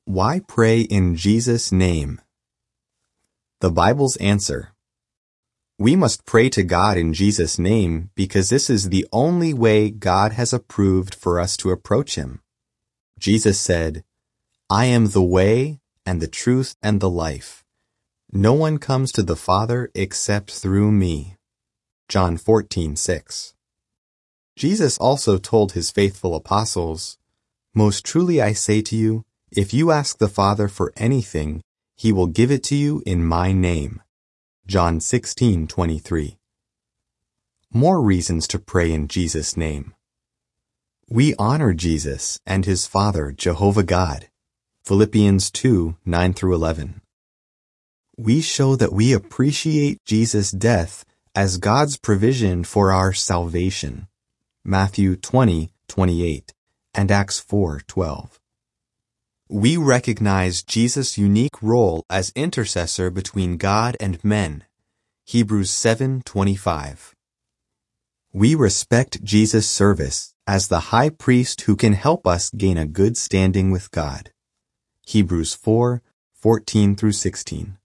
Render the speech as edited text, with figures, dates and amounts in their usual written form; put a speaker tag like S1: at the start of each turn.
S1: Why pray in Jesus' name? The Bible's answer. We must pray to God in Jesus' name because this is the only way God has approved for us to approach Him. Jesus said, "I am the way and the truth and the life. No one comes to the Father except through me." John 14:6. Jesus also told His faithful apostles, "Most truly I say to you, if you ask the Father for anything, He will give it to you in my name." John 16:23. More reasons to pray in Jesus' name. We honor Jesus and His Father, Jehovah God. Philippians 2:9-11. We show that we appreciate Jesus' death as God's provision for our salvation. Matthew 20:28 and Acts 4:12. We recognize Jesus' unique role as intercessor between God and men. Hebrews 7:25. We respect Jesus' service as the high priest who can help us gain a good standing with God. Hebrews 4:14-16.